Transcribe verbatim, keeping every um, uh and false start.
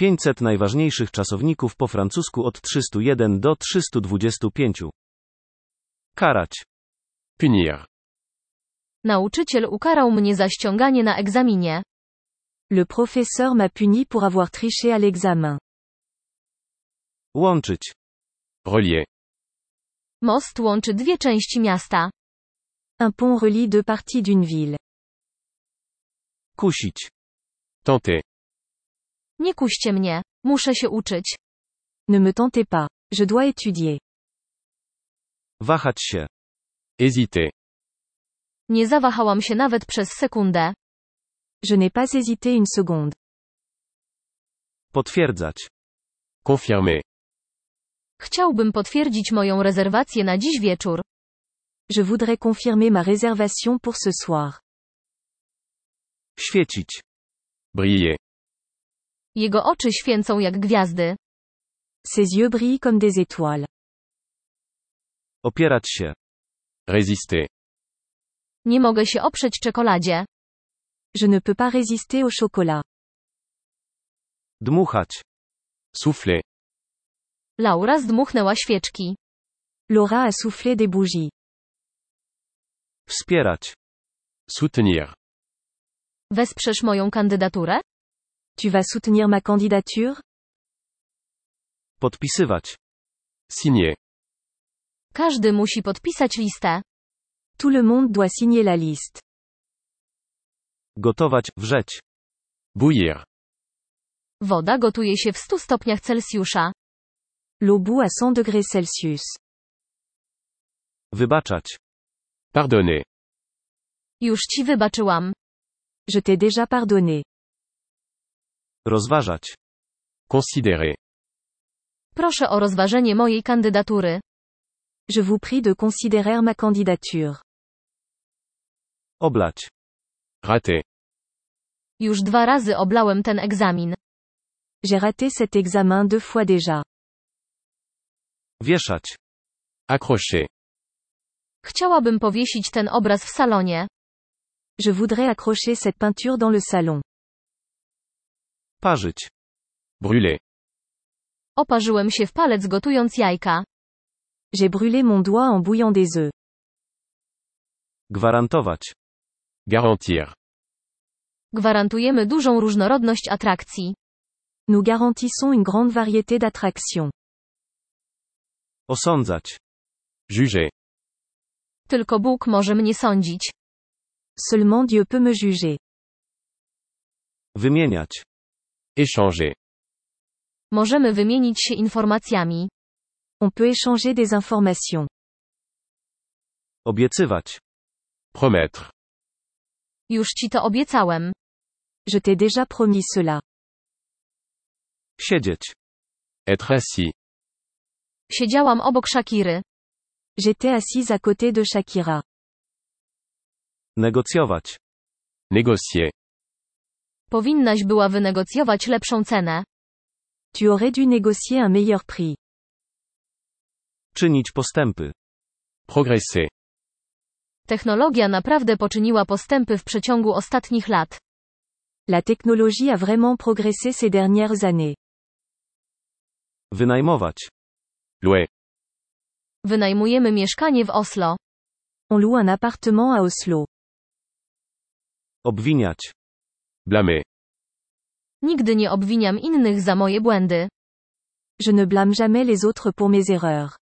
pięćset najważniejszych czasowników po francusku od trzystu jeden do trzystu dwudziestu pięciu. Karać. Punir. Nauczyciel ukarał mnie za ściąganie na egzaminie. Le professeur m'a puni pour avoir triché à l'examen. Łączyć. Relier. Most łączy dwie części miasta. Un pont relie deux parties d'une ville. Kusić. Tenter. Nie kuście mnie. Muszę się uczyć. Ne me tentez pas. Je dois étudier. Wahać się. Hésiter. Nie zawahałam się nawet przez sekundę. Je n'ai pas hésité une seconde. Potwierdzać. Confirmer. Chciałbym potwierdzić moją rezerwację na dziś wieczór. Je voudrais confirmer ma réservation pour ce soir. Świecić. Briller. Jego oczy święcą jak gwiazdy. Ses yeux brillent comme des étoiles. Opierać się. Résister. Nie mogę się oprzeć czekoladzie. Je ne peux pas résister au chocolat. Dmuchać. Souffler. Laura zdmuchnęła świeczki. Laura a soufflé des bougies. Wspierać. Soutenir. Wesprzesz moją kandydaturę? Tu vas soutenir ma candidature? Podpisywać. Signer. Każdy musi podpisać listę. Tout le monde doit signer la liste. Gotować, wrzeć. Bouillir. Woda gotuje się w stu stopniach Celsjusza. L'eau bout à cent degrés Celsius. Wybaczać. Pardonner. Już ci wybaczyłam. Je t'ai déjà pardonné. Rozważać. Considérer. Proszę o rozważenie mojej kandydatury. Je vous prie de considérer ma candidature. Oblać. Rater. Już dwa razy oblałem ten egzamin. J'ai raté cet examen deux fois déjà. Wieszać. Accrocher. Chciałabym powiesić ten obraz w salonie. Je voudrais accrocher cette peinture dans le salon. Parzyć. Brûler. Oparzyłem się w palec gotując jajka. J'ai brûlé mon doigt en bouillant des œufs. Gwarantować. Garantir. Gwarantujemy dużą różnorodność atrakcji. Nous garantissons une grande variété d'attractions. Osądzać. Juger. Tylko Bóg może mnie sądzić. Seulement Dieu peut me juger. Wymieniać. Échanger. Możemy wymienić się informacjami. On peut échanger des informations. Obiecywać. Promettre. Już ci to obiecałem. Je t'ai déjà promis cela. Siedzieć. Être assis. Siedziałam obok Shakiry. J'étais assise à côté de Shakira. Negocjować. Négocier. Powinnaś była wynegocjować lepszą cenę. Tu aurais dû négocier un meilleur prix. Czynić postępy. Progresser. Technologia naprawdę poczyniła postępy w przeciągu ostatnich lat. La technologie a vraiment progressé ces dernières années. Wynajmować. Louer. Wynajmujemy mieszkanie w Oslo. On loue un appartement à Oslo. Obwiniać. Blâmer. Nigdy nie obwiniam innych za moje błędy. Je ne blâme jamais les autres pour mes erreurs.